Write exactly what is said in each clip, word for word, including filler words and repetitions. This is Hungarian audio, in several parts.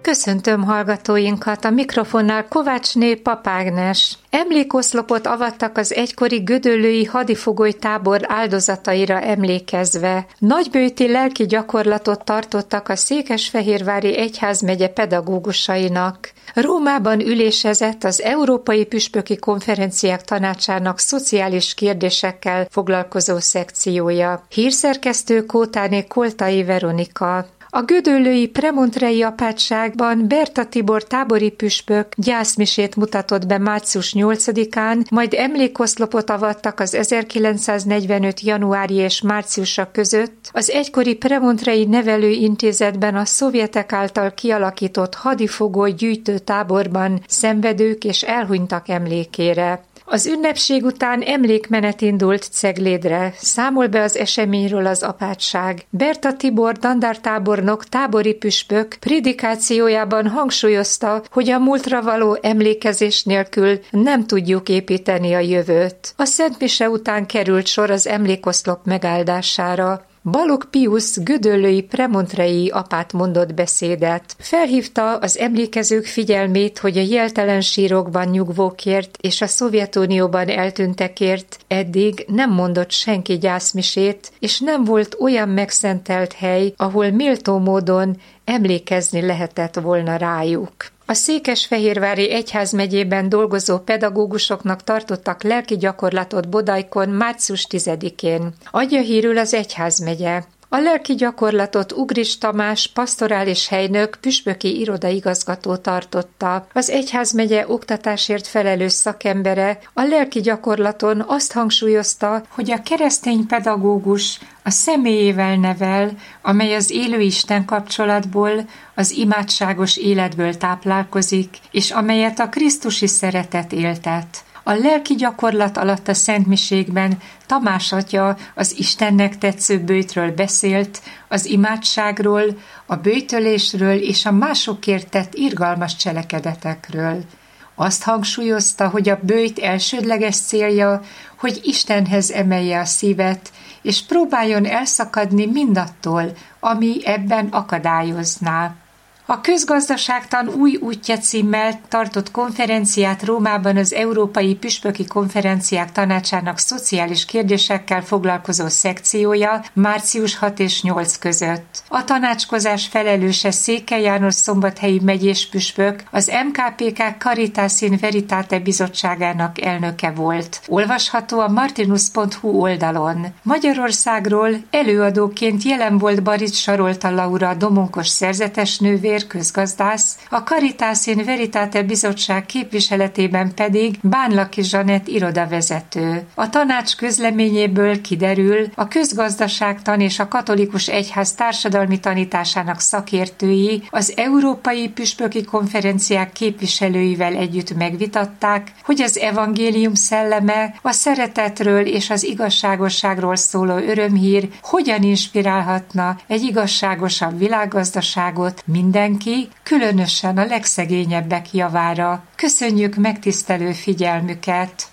Köszöntöm hallgatóinkat, a mikrofonnál Kovácsné Pap Ágnes. Emlékoszlopot avattak az egykori gödöllői hadifogolytábor áldozataira emlékezve. Nagybőti lelki gyakorlatot tartottak a Székesfehérvári Egyházmegye pedagógusainak. Rómában ülésezett az Európai Püspöki Konferenciák Tanácsának szociális kérdésekkel foglalkozó szekciója. Hírszerkesztő Kótáné Koltai Veronika. A gödöllői Premontrei apátságban Berta Tibor tábori püspök gyászmisét mutatott be március nyolcadikán, majd emlékoszlopot avattak az ezerkilencszáznegyvenöt januári és márciusa között az egykori Premontrei Nevelőintézetben a szovjetek által kialakított hadifogoly gyűjtő táborban szenvedők és elhunytak emlékére. Az ünnepség után emlékmenet indult Ceglédre, számol be az eseményről az apátság. Berta Tibor dandártábornok tábori püspök prédikációjában hangsúlyozta, hogy a múltra való emlékezés nélkül nem tudjuk építeni a jövőt. A szentmise után került sor az emlékoszlop megáldására. Balogh Piusz gödöllői premontrei apát mondott beszédet. Felhívta az emlékezők figyelmét, hogy a jeltelen sírokban nyugvókért és a Szovjetunióban eltűntekért eddig nem mondott senki gyászmisét, és nem volt olyan megszentelt hely, ahol méltó módon emlékezni lehetett volna rájuk. A Székesfehérvári Egyházmegyében dolgozó pedagógusoknak tartottak lelki gyakorlatot Bodajkon március tizedikén. Adja hírül az Egyházmegye. A lelki gyakorlatot Ugris Tamás pastorális helynök püspöki irodaigazgató tartotta. Az Egyházmegye oktatásért felelős szakembere a lelki gyakorlaton azt hangsúlyozta, hogy a keresztény pedagógus a személyével nevel, amely az élő Isten kapcsolatból, az imádságos életből táplálkozik, és amelyet a krisztusi szeretet éltet. A lelki gyakorlat alatt a szentmiségben Tamás atya az Istennek tetsző böjtről beszélt, az imádságról, a böjtölésről és a másokért tett irgalmas cselekedetekről. Azt hangsúlyozta, hogy a böjt elsődleges célja, hogy Istenhez emelje a szívet, és próbáljon elszakadni mindattól, ami ebben akadályozná. A Közgazdaságtan új útja címmel tartott konferenciát Rómában az Európai Püspöki Konferenciák Tanácsának szociális kérdésekkel foglalkozó szekciója március hat és nyolc között. A tanácskozás felelőse Székely János szombathelyi megyés püspök, az em ká pé ká Caritas in Veritate bizottságának elnöke volt. Olvasható a martinus pont hu oldalon. Magyarországról előadóként jelen volt Barics Sarolta Laura domonkos szerzetesnővér, közgazdász, a Caritas in Veritate bizottság képviseletében pedig Bánlaki Zsanett irodavezető. A tanács közleményéből kiderül, a közgazdaságtan és a katolikus egyház társadalmi tanításának szakértői az Európai Püspöki Konferenciák képviselőivel együtt megvitatták, hogy az evangélium szelleme a szeretetről és az igazságosságról szóló örömhír hogyan inspirálhatna egy igazságosabb világgazdaságot minden Mindenki, különösen a legszegényebbek javára. Köszönjük megtisztelő figyelmüket!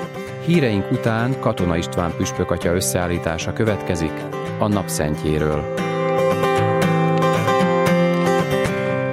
Híreink után Katona István püspökatya összeállítása következik a napszentjéről.